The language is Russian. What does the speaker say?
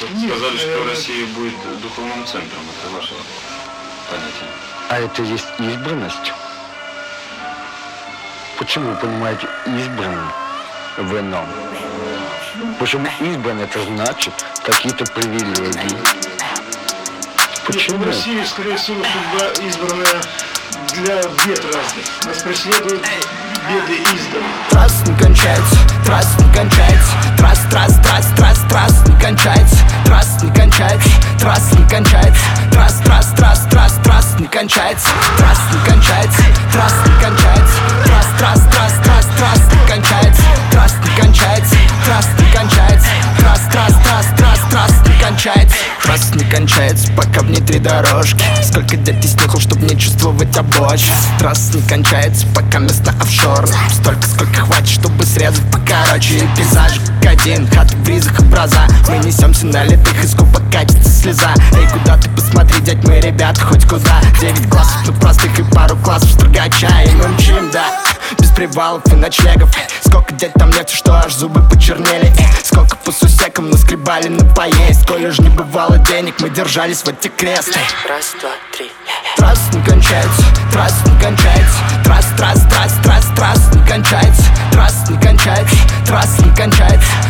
сказали, что Россия будет духовным центром. Это ваше понятие. А это есть избранность? Почему вы понимаете избранным в ином? Почему избран это значит какие-то привилегии? Почему? В России, скорее всего, судьба избранная для бед разных. Нас преследуют беды издавна. Трасс не кончается, трасс не кончается, трасс не кончается, трасс не кончается, трасс не кончается, трасс не кончается, трасс не кончается, трасс не кончается, трасс не кончается, трасс не кончается, трасс не кончается, трасс не кончается, трасс не кончается, пока внутри дорожки. Сколько лет из снегу, чтоб не чувствовать обочину. Трасс не кончается, пока место офшор. Столько, сколько хватит, чтобы срезать покороче. И пейзаж как один, хаты в ризах образа. Мы несемся на летых, из губ катится слеза. Эй, куда ты посмотри, дядь, мы ребята хоть куда. 9 классов, ну простых и пару классов строгача. И мы мчим, да, без привалов и ночлегов. Сколько дядь там нефти, что аж зубы почернели. Сколько по сусекам наскребали на поесть. Коли ж не бывало денег, мы держались в эти кресты. Раз, два, три. Трасс не кончается, трасс не кончается, трасс не кончается, трасс не кончается, трасс не кончается,